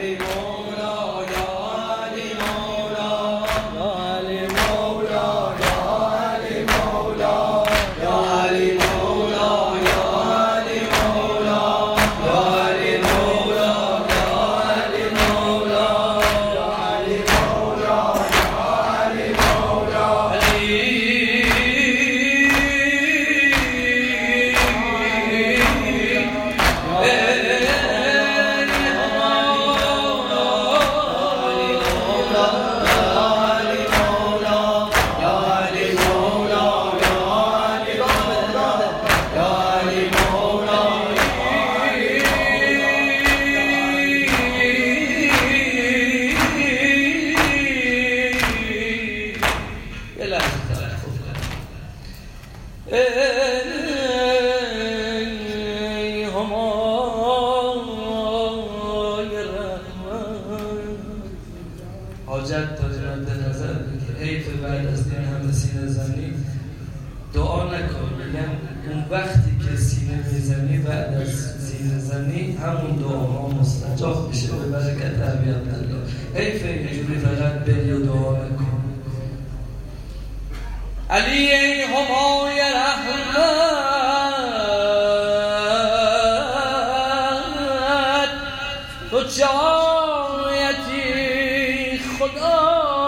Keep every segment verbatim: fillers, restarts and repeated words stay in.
حاجت داری مد نظر بگیر. حیف بعد از این همه سینه زنی دعا نکن. میگن اون وقتی که سینه میزنی بعد از سینه زنی همون دعا مستجاب میشه به برکت ابی عبدالله. حیف اینجوری فقط بری و دعا نکن. علی ای همای رحمت تو جایتی خدا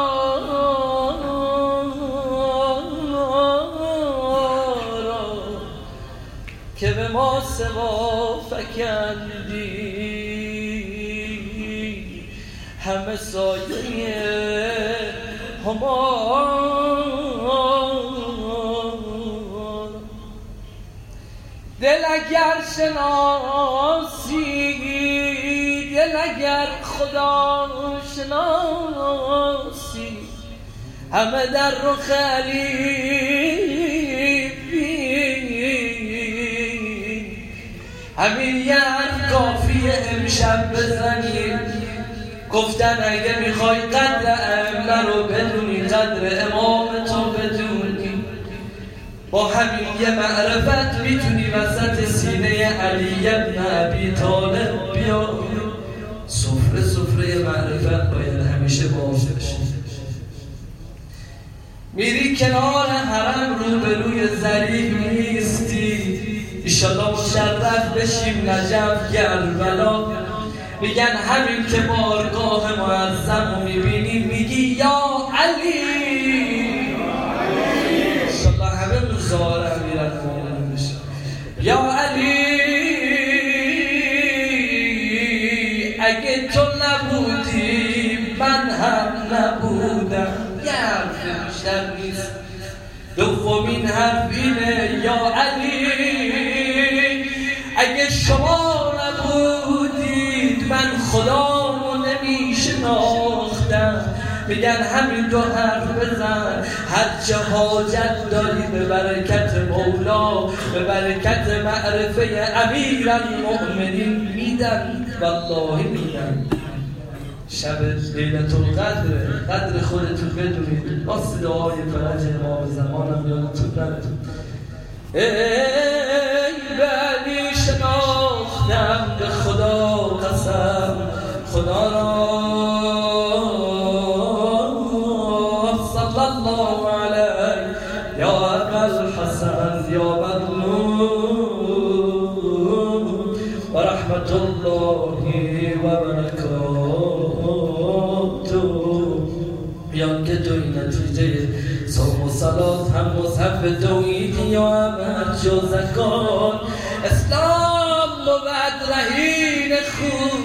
را که به ما سوا فکندی. همه سایه همای دل اگر شناسی، دل اگر خدا شناسی، همه در رخ علی بین. همین یه حرف کافیه امشب بزنی. گفتن اگه میخوای قدر ائمه رو بدونی، قدر امام تو بدونی، با همین یه معرفت میتونی وسط سینه علی ابن ابی طالب بیا. سفره سفره معرفت باید همیشه باز بشه. میری کنار حرم روبروی ظریف میستی، ایشالله مشرف بشیم نجف کربلا. میگن همین که بارگاه معظم رو میبینی میگی یا علی. ایشالله همه مزاره امیرت مومن بشه. یا علی اگه تو نبودی من هم نبودم. یه حرف بیشتر نیست. دومین حرف اینه یا علی اگه شما نبودید من خدا رو نمیشناختم. میگن همین دو حرف بزن، هر چه حاجت داری به برکت مولا، به برکت معرفه امیرالمؤمنین میدن. والله میدن. شب لیلة القدر، قدر خودتون بدونید. راست دعای فرج امام زمانم یادتون نره. ای بلی شناختم به خدا قسم، خدا را صلی الله علیه یا ابوالحسن یا مظلوم و رحمت الله و برکاته. بیان که توی نتیجه صوم و صلات هم مصحف دویدی یا عمد جو زکات. اسلام بود رهین خون